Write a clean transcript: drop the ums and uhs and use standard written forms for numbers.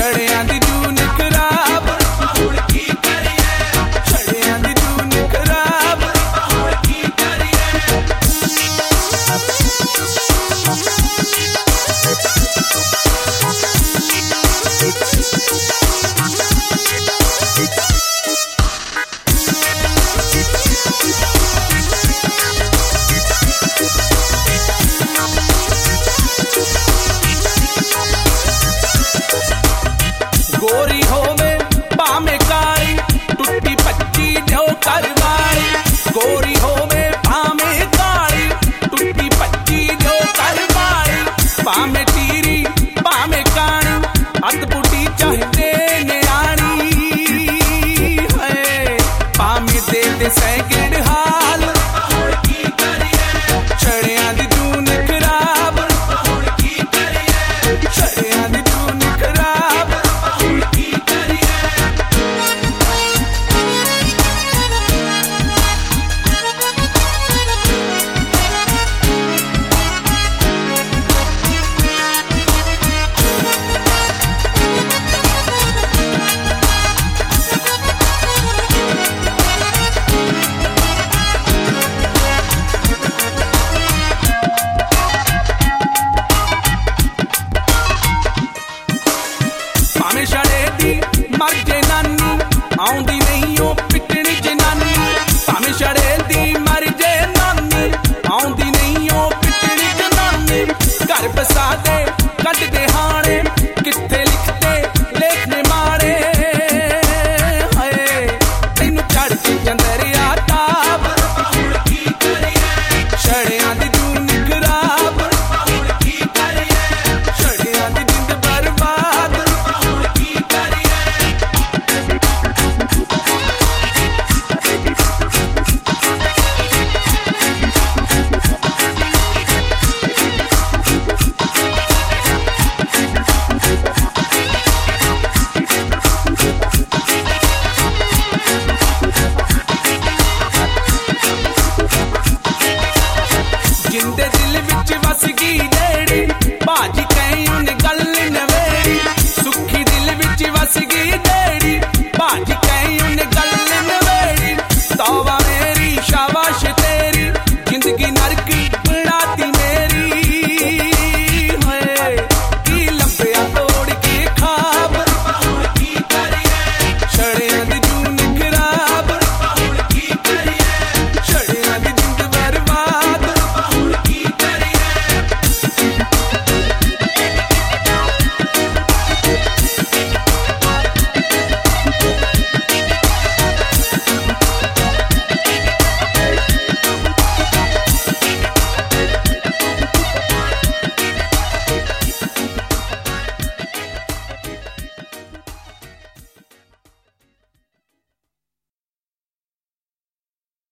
छड़ियां दी जून खराब हुण की करिए छड़ियां दी जून खराब हुण की करिए गोरी होवे भावे काली टुट्टी पच्ची जो करवाई गोरी होवे भावे काली टुट्टी पच्ची जो करवाई भावे तीरी भावे कानी अत बुढ़ी चाहते न्याणी है भावे दे सैकड़ हाल हुण की करिए छड़ियां दी जून खराब हुण की करिए छड़ियां दी जून खराब हुण की करिए भावे छड़े दी मर जे नानी आउंदी नहीं ओ पिटनी जनानी भावे छड़े दी मर जे नानी आउंदी नहीं ओ पिटनी जनानी घर बसा दे कट दे हाणे किथे लिखते लेखने मारे हाय तैनू चढ़ के चंदरिया ताब हुण की करिए छड़ियां दी जून खराब हुण की करिए छड़ियां दी जिंद बर्बाद हुण की करिए जिंदे दिल विच वस गई जेड़ी बाजी कहीं उन गल नवेड़ी सुखी दिल विच वस